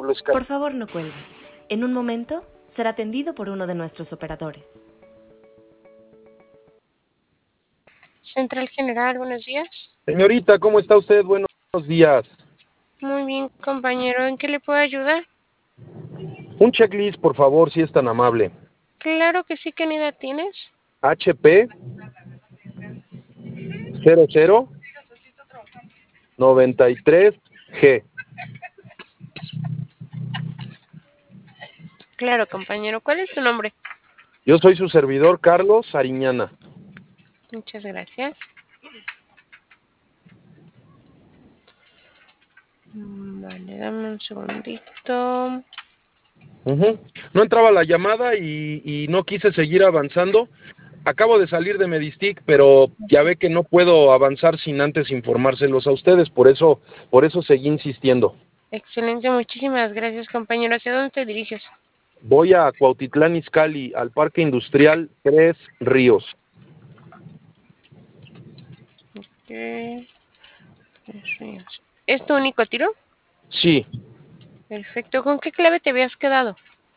hablo Sky. Por favor, no cuelgue. En un momento será atendido por uno de nuestros operadores. Central General, buenos días. Señorita, ¿cómo está usted? Buenos días. Muy bien, compañero. ¿En qué le puedo ayudar? Un checklist, por favor, si es tan amable. Claro que sí. ¿Qué unidad tienes? HP 0093G. Claro, compañero. ¿Cuál es tu nombre? Yo soy su servidor, Carlos Ariñana. Muchas gracias. Vale, dame un segundito. No entraba la llamada y no quise seguir avanzando. Acabo de salir de Medistic, pero ya ve que no puedo avanzar sin antes informárselos a ustedes, por eso seguí insistiendo. Excelente, muchísimas gracias, compañero. ¿Hacia dónde te diriges? Voy a Cuautitlán Izcalli, al Parque Industrial Tres Ríos. Ok. ¿Es tu único tiro? Sí. Perfecto. ¿Con qué clave te habías quedado?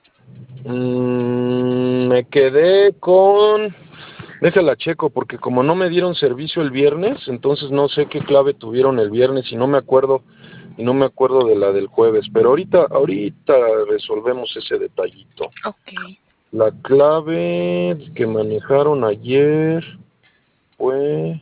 Me quedé con... Déjala checo, porque como no me dieron servicio el viernes, entonces no sé qué clave tuvieron el viernes y no me acuerdo de la del jueves, pero ahorita resolvemos ese detallito. Ok. La clave que manejaron ayer fue...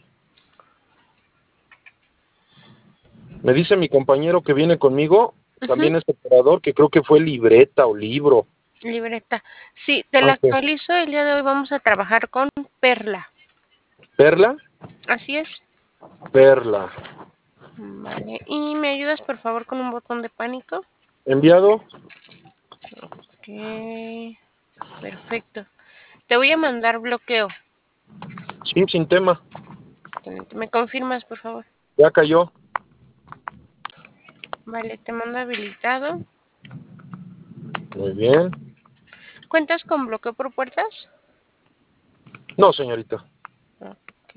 Me dice mi compañero que viene conmigo, también es operador, que creo que fue libreta o libro. Libreta. Sí, te la Ok. actualizo. El día de hoy vamos a trabajar con Perla. ¿Perla? Así es. Perla. Vale. ¿Y me ayudas, por favor, con un botón de pánico? ¿Enviado? Ok. Perfecto. Te voy a mandar bloqueo. Sí, sin tema. ¿Me confirmas, por favor? Ya cayó. Vale, te mando habilitado. Muy bien. ¿Cuentas con bloqueo por puertas? No, señorita. Ok.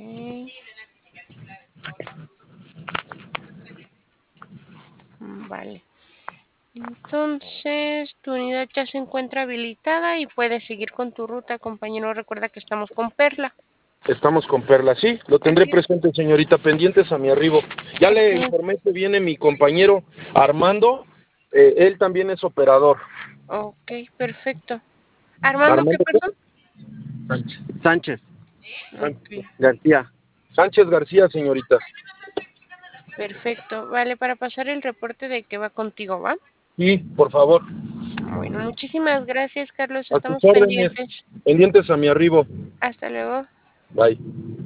Vale. Entonces, tu unidad ya se encuentra habilitada y puedes seguir con tu ruta, compañero. Recuerda que estamos con Perla. Estamos con Perla. Sí, lo tendré Así es. presente, señorita. Pendientes a mi arribo. Ya le Excelente. informé que viene mi compañero Armando. Él también es operador. Ok, perfecto. ¿Armando qué, ¿Armando qué? perdón? Sánchez. Ok, García. Sánchez García, señorita. perfecto. Vale, para pasar el reporte de que va contigo, ¿va? Sí, por favor. Bueno, muchísimas gracias, Carlos. A sus Estamos órdenes. pendientes. Pendientes a mi arribo. Hasta luego. Bye.